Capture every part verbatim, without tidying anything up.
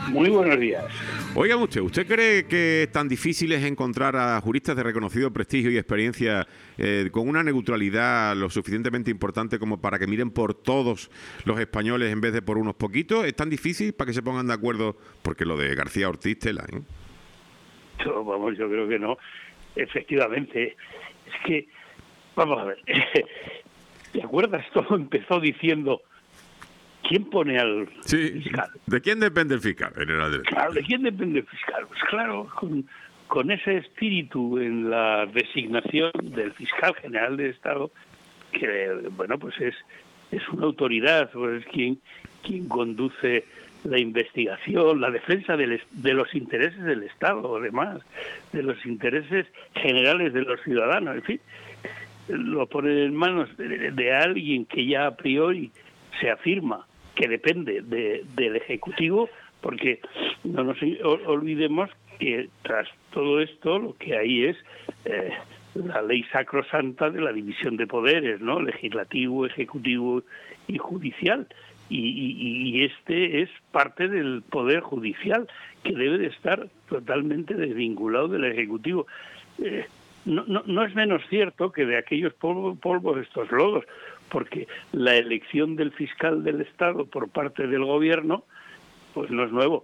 Muy buenos días. Oiga usted, ¿usted cree que tan difícil es encontrar a juristas de reconocido prestigio y experiencia eh, con una neutralidad lo suficientemente importante como para que miren por todos los españoles en vez de por unos poquitos? ¿Es tan difícil para que se pongan de acuerdo? Porque lo de García Ortiz, tela, ¿eh? Yo, vamos, yo creo que no. Efectivamente, es que, vamos a ver, ¿te acuerdas cómo empezó diciendo quién pone al sí. fiscal? ¿De quién depende el fiscal general del Estado? Claro, ¿de quién depende el fiscal? Pues claro, con, con ese espíritu en la designación del fiscal general del Estado, que, bueno, pues es, es una autoridad, pues es quien, quien conduce la investigación, la defensa del, de los intereses del Estado, además, de los intereses generales de los ciudadanos, en fin, lo pone en manos de, de alguien que ya a priori se afirma que depende de, del Ejecutivo, porque no nos olvidemos que tras todo esto lo que hay es eh, la ley sacrosanta de la división de poderes, ¿no? Legislativo, ejecutivo y judicial. Y, y, y este es parte del poder judicial que debe de estar totalmente desvinculado del Ejecutivo. Eh, no, no, no es menos cierto que de aquellos polvos, polvos estos lodos, porque la elección del fiscal del Estado por parte del Gobierno pues no es nuevo.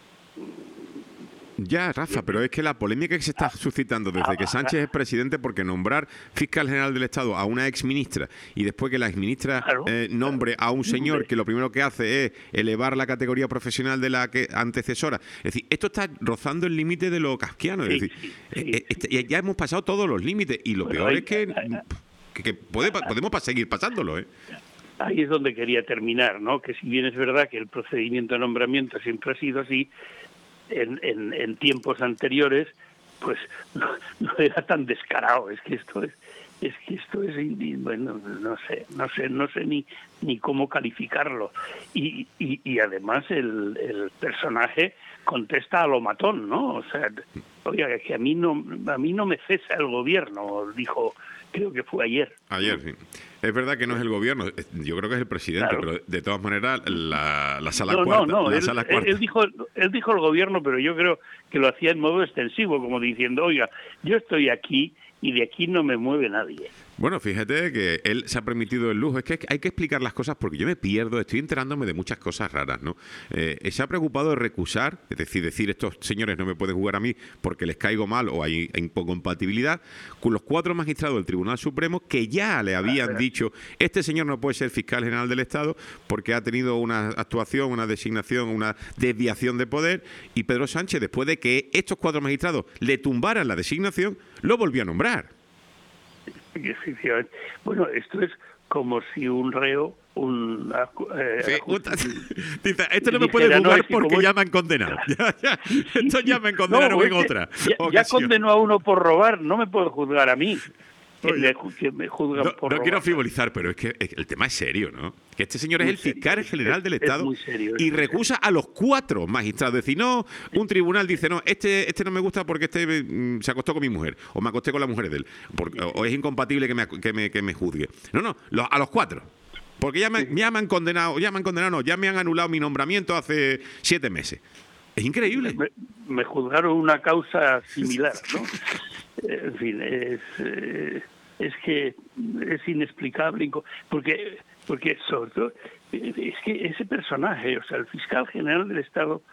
Ya, Rafa, pero es que la polémica que se está suscitando desde que Sánchez es presidente, porque nombrar fiscal general del Estado a una exministra y después que la exministra Claro, eh, nombre a un señor que lo primero que hace es elevar la categoría profesional de la que antecesora. Es decir, esto está rozando el límite de lo kafkiano. Es Sí, decir, sí, eh, sí, eh, este, ya hemos pasado todos los límites y lo Bueno, peor ahí- es que, que, que puede, podemos pa- seguir pasándolo, ¿eh? Ahí es donde quería terminar, ¿no? Que si bien es verdad que el procedimiento de nombramiento siempre ha sido así, en, en, en tiempos anteriores, pues no, no era tan descarado. Es que esto es, es que esto es, bueno, no sé, no sé, no sé ni ni cómo calificarlo. Y, y, y además el, el personaje contesta a lo matón, ¿no? O sea, oiga, que a mí no, a mí no me cesa el gobierno, dijo. Creo que fue ayer. Ayer, sí. Es verdad que no es el gobierno, yo creo que es el presidente, Claro. pero de todas maneras la, la sala No, cuarta... no, no, la él, sala él, cuarta. él dijo, él dijo el gobierno, pero yo creo que lo hacía en modo extensivo, como diciendo, oiga, yo estoy aquí y de aquí no me mueve nadie. Bueno, fíjate que él se ha permitido el lujo. Es que hay que explicar las cosas porque yo me pierdo, estoy enterándome de muchas cosas raras, ¿no? Eh, se ha preocupado de recusar, es decir, decir estos señores no me pueden jugar a mí porque les caigo mal o hay incompatibilidad, con los cuatro magistrados del Tribunal Supremo que ya le habían dicho, este señor no puede ser fiscal general del Estado porque ha tenido una actuación, una designación, una desviación de poder, y Pedro Sánchez, después de que estos cuatro magistrados le tumbaran la designación, lo volvió a nombrar. Efectivamente. Bueno, esto es como si un reo, un... Eh, Sí, ajuste- dice, esto no me dijera, puede no, juzgar es que porque como- ya me han condenado. Ya, ya, esto ya me condenaron No, en este otra Ya, ya ocasión. condenó a uno por robar, no me puede juzgar a mí. Que, Oye, me, ju- que me juzgan No, por no robar. quiero frivolizar, pero es que es- el tema es serio, ¿no? Que este señor es Muy el serio, fiscal es- general del es Estado muy serio, es y muy recusa a los cuatro magistrados. Es decir, no, un tribunal dice, no, este este no me gusta porque este mm, se acostó con mi mujer, o me acosté con la mujer de él, porque- o, o es incompatible que me, ac- que me, que me juzgue. No, no, los- a los cuatro. Porque ya me, ya me han condenado, ya me han condenado, no, ya me han anulado mi nombramiento hace siete meses. Es increíble. Me, me juzgaron una causa similar, ¿no? En fin, es, eh, es que es inexplicable, inco- porque, porque sobre todo, eh, es que ese personaje, o sea, el fiscal general del Estado,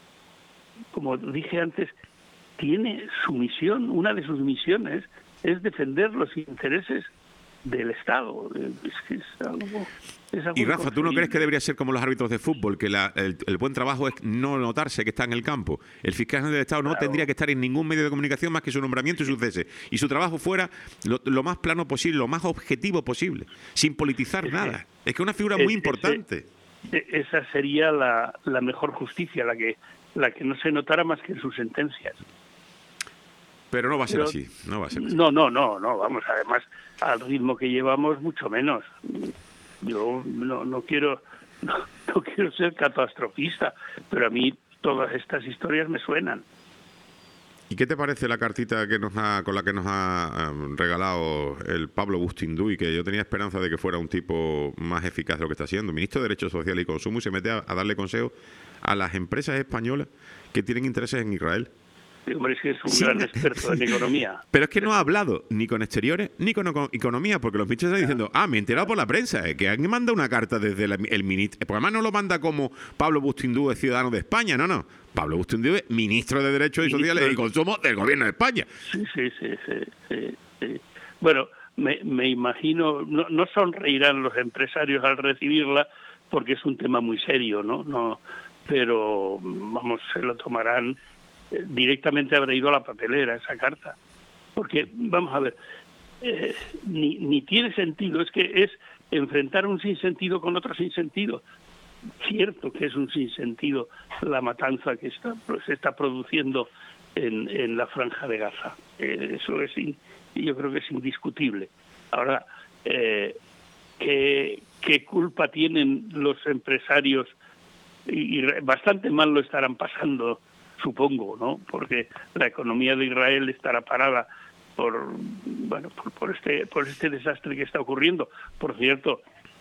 como dije antes, tiene su misión, una de sus misiones es defender los intereses del Estado. Es que es algo... es algo Y Rafa, ¿tú no crees que inconcebible. debería ser como los árbitros de fútbol, que la- el, el buen trabajo es no notarse que está en el campo? El fiscal general del Estado no Claro. tendría que estar en ningún medio de comunicación más que su nombramiento y su cese. Y su trabajo fuera lo, lo más plano posible, lo más objetivo posible, sin politizar nada. Es que es una figura muy Ese- importante. E- Esa sería la, la mejor justicia, la que la que no se notara más que en sus sentencias. Pero no va a ser Pero- así, no va a ser así. No, no, no, no, vamos, además, al ritmo que llevamos, mucho menos. Yo no, no quiero no, no quiero ser catastrofista, pero a mí todas estas historias me suenan. ¿Y qué te parece la cartita que nos ha, con la que nos ha um, regalado el Pablo Bustinduy, que yo tenía esperanza de que fuera un tipo más eficaz de lo que está siendo, ministro de Derechos Sociales y Consumo, y se mete a, a darle consejos a las empresas españolas que tienen intereses en Israel. Hombre, es que es un Sí. gran experto en economía. Pero es que no ha hablado ni con exteriores ni con eco- economía, porque los ministros están diciendo, ah, me he enterado por la prensa, eh, que alguien manda una carta desde la- el ministro. Porque además no lo manda como Pablo Bustindu es ciudadano de España, no, no. Pablo Bustindu es ministro de Derechos Ministro Sociales de- y Consumo del gobierno de España. Sí, sí, sí, sí, sí, sí. Bueno, me, me imagino, no, no sonreirán los empresarios al recibirla porque es un tema muy serio, ¿no? No, pero, vamos, se lo tomarán, eh, directamente habrá ido a la papelera esa carta. Porque, vamos a ver, eh, ni, ni tiene sentido, es que es enfrentar un sinsentido con otro sinsentido. Cierto que es un sinsentido la matanza que está, se está produciendo en, en la Franja de Gaza. Eh, eso es, in, yo creo que es indiscutible. Ahora, eh, ¿qué, qué culpa tienen los empresarios? Y, y bastante mal lo estarán pasando, supongo, ¿no? Porque la economía de Israel estará parada por, bueno, por, por este, por este desastre que está ocurriendo. Por cierto,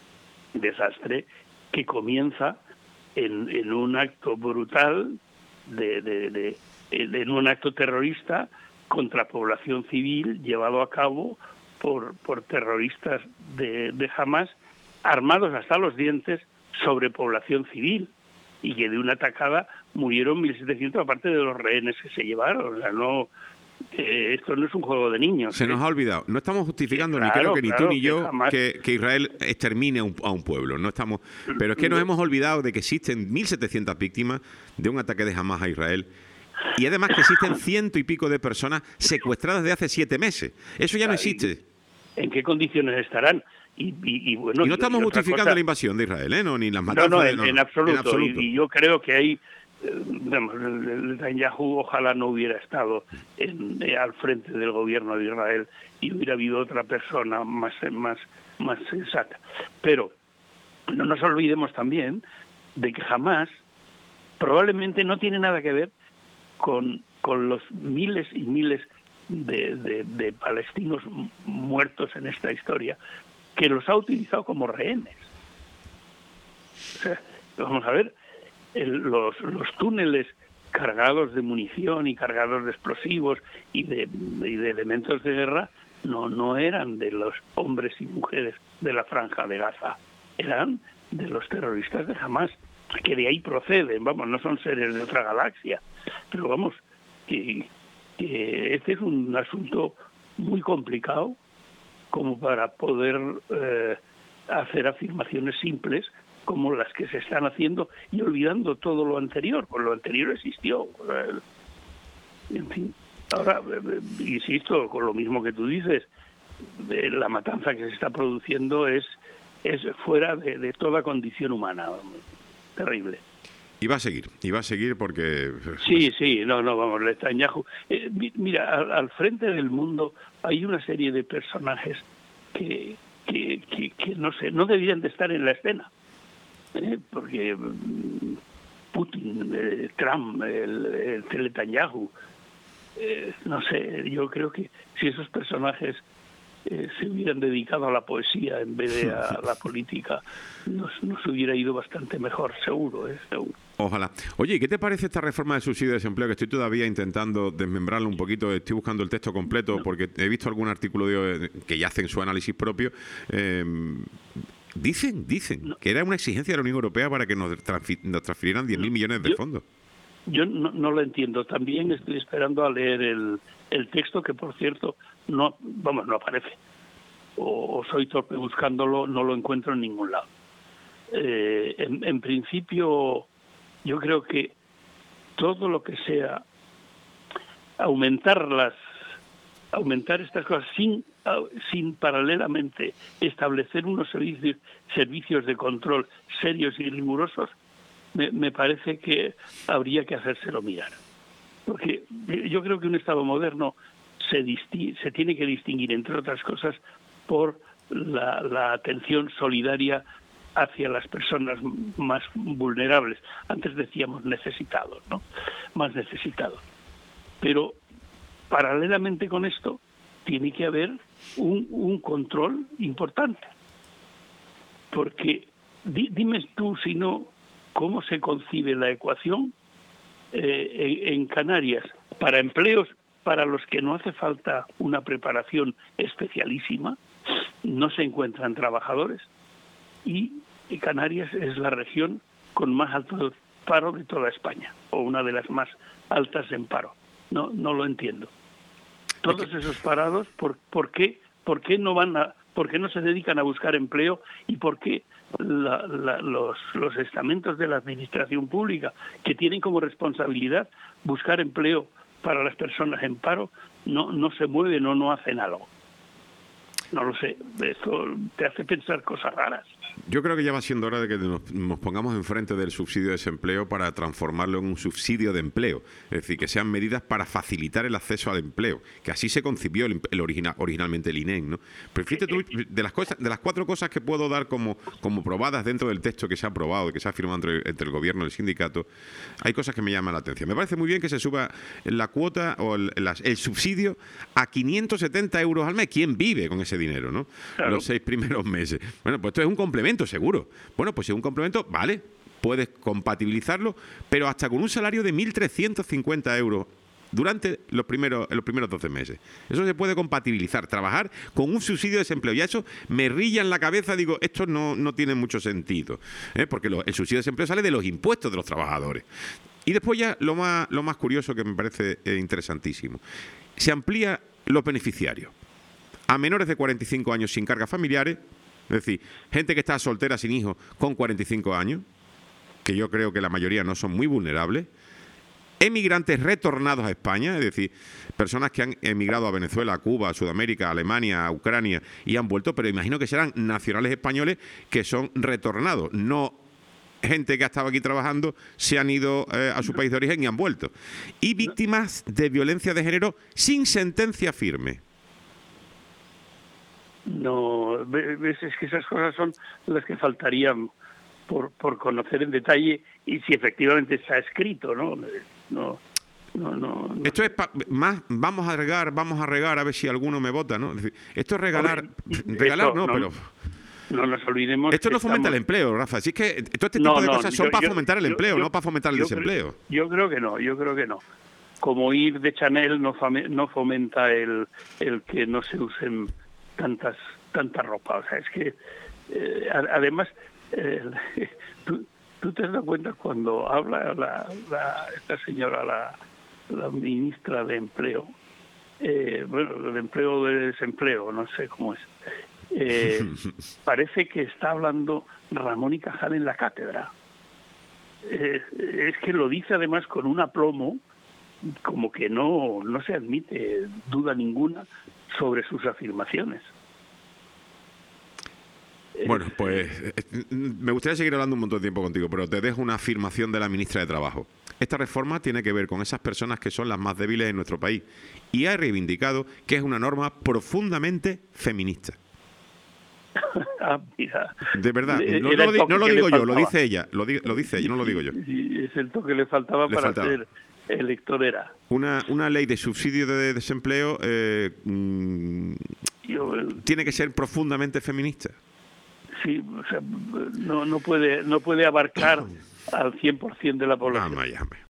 desastre que comienza en, en un acto brutal, de, de, de, de, en un acto terrorista contra población civil llevado a cabo por, por terroristas de, de Hamas, armados hasta los dientes sobre población civil, y que de una atacada murieron mil setecientos, aparte de los rehenes que se llevaron. O sea, no, eh, esto no es un juego de niños. Se ¿eh? nos ha olvidado. No estamos justificando, Sí, ni claro, creo que ni claro, tú ni que yo, jamás- que, que Israel extermine a un, a un pueblo. No estamos. Pero es que nos hemos olvidado de que existen mil setecientas víctimas de un ataque de Hamas a Israel. Y además que existen ciento y pico de personas secuestradas de hace siete meses. Eso ya no existe. ¿En qué condiciones estarán? Y, y, y bueno, Y no estamos y otra justificando cosa- la invasión de Israel, ¿eh? No, ni las No, matanzas. no, de- en, no, en no, absoluto. en absoluto. Y, y yo creo que hay, eh, vamos, el- el Netanyahu ojalá no hubiera estado en, eh, al frente del gobierno de Israel y hubiera habido otra persona más, más, más sensata. Pero no nos olvidemos también de que jamás, probablemente no tiene nada que ver con, con los miles y miles de, de, de palestinos muertos en esta historia, que los ha utilizado como rehenes. O sea, vamos a ver, el, los, los túneles cargados de munición y cargados de explosivos y de, y de elementos de guerra no, no eran de los hombres y mujeres de la Franja de Gaza, eran de los terroristas de Hamas, que de ahí proceden, vamos, no son seres de otra galaxia, pero vamos, que, que este es un asunto muy complicado como para poder eh, hacer afirmaciones simples como las que se están haciendo y olvidando todo lo anterior, pues lo anterior existió. En fin, ahora, eh, insisto, con lo mismo que tú dices, de la matanza que se está produciendo es, es fuera de, de toda condición humana, terrible. Y va a seguir, y va a seguir porque... Sí, sí, no, no, vamos, Netanyahu. Eh, mira, al, al frente del mundo hay una serie de personajes que, que, que, que no sé, no deberían de estar en la escena, ¿eh? Porque mm, Putin, eh, Trump, el, el Netanyahu, eh, no sé, yo creo que si esos personajes eh, se hubieran dedicado a la poesía en vez de a la política, nos, nos hubiera ido bastante mejor, seguro, ¿eh? Seguro. Ojalá. Oye, ¿y qué te parece esta reforma del subsidio de desempleo? Que estoy todavía intentando desmembrarlo un poquito, estoy buscando el texto completo, porque he visto algún artículo de, que ya hacen su análisis propio. Eh, dicen, dicen que era una exigencia de la Unión Europea para que nos, transfi- nos transfirieran diez mil millones de Yo- fondos. Yo no, no lo entiendo. También estoy esperando a leer el, el texto, que por cierto, no, vamos, no aparece. O, o soy torpe buscándolo, no lo encuentro en ningún lado. Eh, en, en principio, yo creo que todo lo que sea aumentar las, aumentar estas cosas sin, sin paralelamente establecer unos servicios, servicios de control serios y rigurosos, Me, me parece que habría que hacérselo mirar. Porque yo creo que un Estado moderno se, disti- se tiene que distinguir, entre otras cosas, por la, la atención solidaria hacia las personas más vulnerables. Antes decíamos necesitados, ¿no? Más necesitados. Pero paralelamente con esto tiene que haber un, un control importante. Porque di, dime tú si no cómo se concibe la ecuación eh, en, en Canarias para empleos para los que no hace falta una preparación especialísima, no se encuentran trabajadores, y Canarias es la región con más alto paro de toda España, o una de las más altas en paro. No, no lo entiendo. Todos esos parados, ¿por, por qué, por qué no van a, por qué no se dedican a buscar empleo, y por qué la, la, los, los estamentos de la administración pública, que tienen como responsabilidad buscar empleo para las personas en paro, no, no se mueven o no hacen algo? No lo sé, esto te hace pensar cosas raras. Yo creo que ya va siendo hora de que nos, nos pongamos enfrente del subsidio de desempleo para transformarlo en un subsidio de empleo. Es decir, que sean medidas para facilitar el acceso al empleo, que así se concibió el, el original, originalmente el I N E M, ¿no? Pero fíjate tú, de las cosas, de las cuatro cosas que puedo dar como, como probadas dentro del texto que se ha aprobado, que se ha firmado entre, entre el gobierno y el sindicato, hay cosas que me llaman la atención. Me parece muy bien que se suba la cuota o el, el, el subsidio a quinientos setenta euros al mes. ¿Quién vive con ese dinero, no? Claro. Los seis primeros meses. Bueno, pues esto es un complemento, seguro. Bueno, pues si es un complemento, vale, puedes compatibilizarlo, pero hasta con un salario de mil trescientos cincuenta euros durante los primeros, los primeros doce meses. Eso se puede compatibilizar, trabajar con un subsidio de desempleo. Y eso me rilla en la cabeza, digo, esto no, no tiene mucho sentido, ¿eh? Porque lo, el subsidio de desempleo sale de los impuestos de los trabajadores. Y después ya lo más, lo más curioso, que me parece eh, interesantísimo, se amplía los beneficiarios a menores de cuarenta y cinco años sin cargas familiares. Es decir, gente que está soltera sin hijos con cuarenta y cinco años, que yo creo que la mayoría no son muy vulnerables, emigrantes retornados a España, es decir, personas que han emigrado a Venezuela, a Cuba, a Sudamérica, a Alemania, a Ucrania y han vuelto, pero imagino que serán nacionales españoles que son retornados, no gente que ha estado aquí trabajando, se han ido eh, a su país de origen y han vuelto. Y víctimas de violencia de género sin sentencia firme. No, ves, es que esas cosas son las que faltarían por, por conocer en detalle, y si efectivamente está escrito, ¿no? No, no, no, no. Esto es pa, más, vamos a regar, vamos a regar a ver si alguno me vota, ¿no? Es decir, esto es regalar, Hombre, regalar esto, no, no, pero... No nos olvidemos. Esto no fomenta estamos... el empleo, Rafa. Si es que todo este tipo no, de no, cosas son yo, para yo, fomentar el empleo, yo, no para fomentar el yo desempleo. Creo, yo creo que no, yo creo que no. Como ir de Chanel no, fame, no fomenta el, el que no se usen tantas tanta ropa. O sea, es que eh, además eh, tú, tú te has dado cuenta cuando habla la, la, esta señora, la, la ministra de Empleo, eh, bueno, de empleo o de desempleo, no sé cómo es, eh, parece que está hablando Ramón y Cajal en la cátedra. Eh, es que lo dice además con un aplomo, como que no, no se admite duda ninguna sobre sus afirmaciones. Bueno, pues me gustaría seguir hablando un montón de tiempo contigo, pero te dejo una afirmación de la ministra de Trabajo. Esta reforma tiene que ver con esas personas que son las más débiles en nuestro país, y ha reivindicado que es una norma profundamente feminista. Ah, mira. De verdad, no, no, lo, no lo digo yo, lo dice ella, lo, di, lo dice ella, no lo digo yo. Sí, es el toque que le faltaba le para faltaba. ser electorera. Una, una ley de subsidio de desempleo eh, mmm, yo, tiene que ser profundamente feminista. Sí, o sea, no, no puede no puede abarcar al cien por ciento de la población. Ah,